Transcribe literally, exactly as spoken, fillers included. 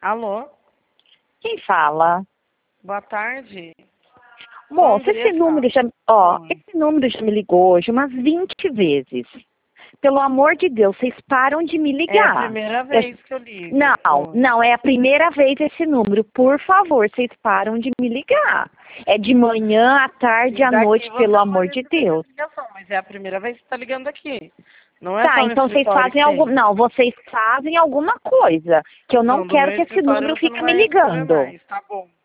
Alô? Quem fala? Boa tarde. Moça, esse número já, ó, Oi. esse número já me ligou hoje umas vinte vezes. Pelo amor de Deus, vocês param de me É a ligar. primeira vez que eu ligo. Não, Oi. não, é a primeira vez esse número. Por favor, vocês param de me ligar. É de manhã, à tarde, E à daqui noite, você pelo não amor vai de receber Deus. ligação, mas é a primeira vez que você tá ligando aqui. Não é Tá, só no então vocês escritório fazem que algum. tem. Não, vocês fazem alguma coisa. Que eu não Não, do quero meu que esse escritório número você não fique me vai receber ligando. mais, tá bom?